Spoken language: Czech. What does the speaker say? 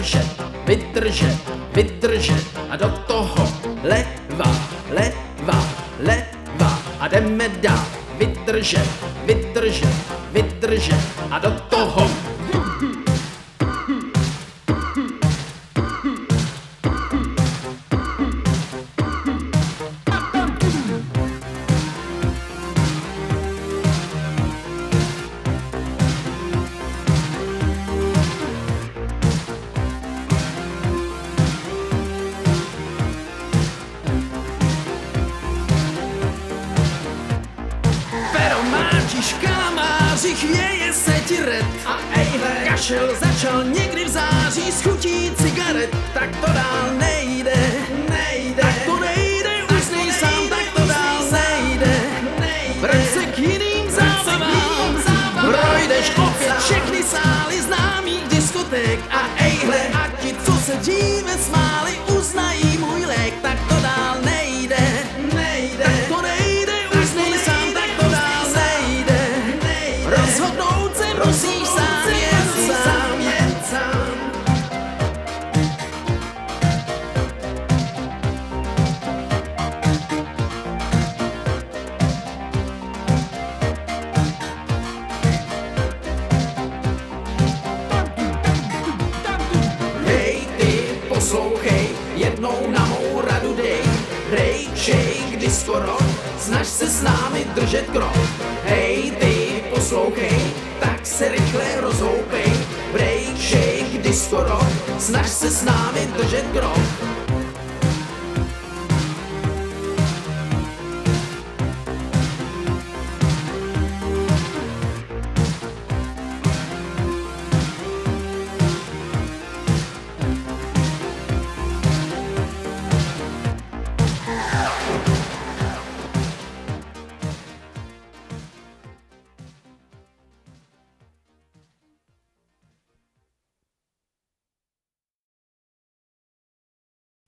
vydržet, vydržet, vydržet a do toho leva, leva, leva a jdeme dál, vydržet, vydržet, vydržet a do toho. Škalamáři chvěje se ti red A ejhle, kašel začal někdy v září s chutí cigaret. Tak to dál nejde, nejde, tak to nejde, už nejsám, tak to dál nejde. Vrať se k jiným zábavám, projdeš opět všechny sály známých diskoték. A ejhle, a ti, co se dříve smáli, uznají můj lék. Tak to dál nejde, nejde, tak to nejde, už nejsám, tak to dál nejde. Rozhodnout se musíš sám, jen sám. Hej ty, poslouchej, jednou na mou radu dej. Ray, shake, disco rock, snaž se s námi držet krok. Hej ty, poslouchej, tak se rychle rozhoupej. Break, shake, disco rock, snaž se s námi držet krok.